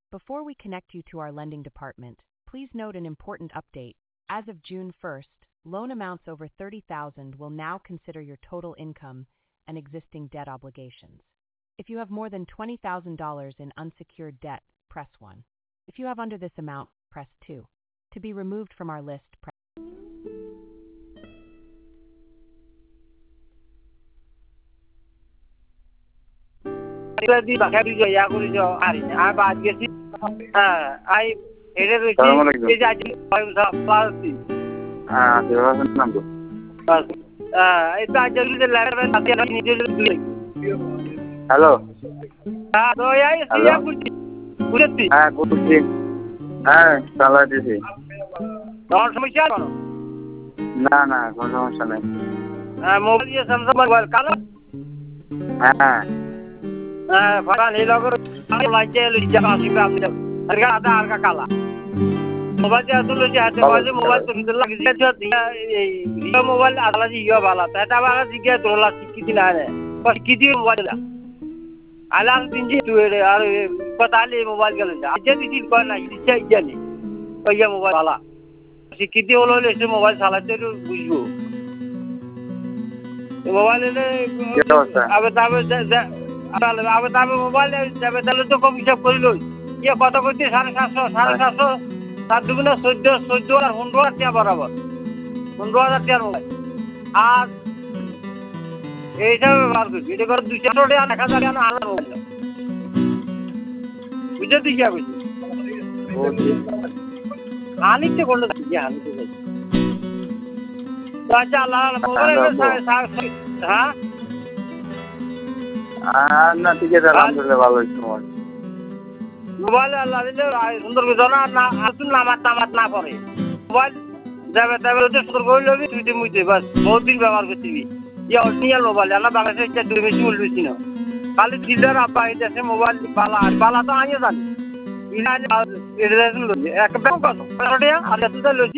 Before we connect you to our lending department, please note an important update. As of June 1st, loan amounts over $30,000 will now consider your total income and existing debt obligations. If you have more than $20,000 in unsecured debt, press 1. If you have under this amount, press 2. To be removed from our list, press hello হ্যাঁ বলছি হ্যাঁ চালাই দিছি সমস্যা না না কোনো সমস্যা নেই মোবাইল দিয়ে স্যামসাং মোবাইল কালো হ্যাঁ ফারান এই লগর লাইতে লিজা আসিবে আপনি আরগা আরগা কালা মোবাইল দিয়ে আসলে যে হাতে বাজে মোবাইল তো ভিতর লাগি যে এই মোবাইল আদলা জি ইয়া বালা তাটা বালা জিগে দোলা কি না রে কি দি মোবাইল আলাল দিনজি তুই আর পতালে মোবাইল গেল যা যে দিন কর না ইচ্ছা জানি ওইয়া মোবাইল বালা শিক্ষিত হলো এসে মোবাইল চালাতে বুঝবো মোবাইল মোবাইল যাবে তাহলে তো কম হিসাব করিল ইয়ে কত করছি 750 7 দুগুণে 14 আর 15,000 টাকা বরাবর 15,000 টাকার মোবাইল আর এই হিসাবে ব্যবহার করছি এটা করে 200 টাকা 1,000 টাকা আলাদা মোবাইল বুঝতে দিছি আমি হানিতে করলো হানিতে যাই আচ্ছা আল্লাহ মোবাইল হ্যাঁ না ঠিক আছে আলহামদুলিল্লাহ ভালো হয়েছে মোবাইল আল্লাহ দিলে সুন্দর করে না আসুন নামাত না পড়ে মোবাইল যাবে তবে সুন্দর করে লবি তুই মুইতে বাস বহুত দিন ব্যবহার করছিবি ইয়া অরিজিনাল মোবাইল না বাংলাদেশে এটা দুই বেশি মূল্য বেশি না খালি ডিলার আব্বা এই দেশে মোবাইল বালা তো আনিয়ে জানি ইনা এটা এক ব্যাংক কত আর এত লছি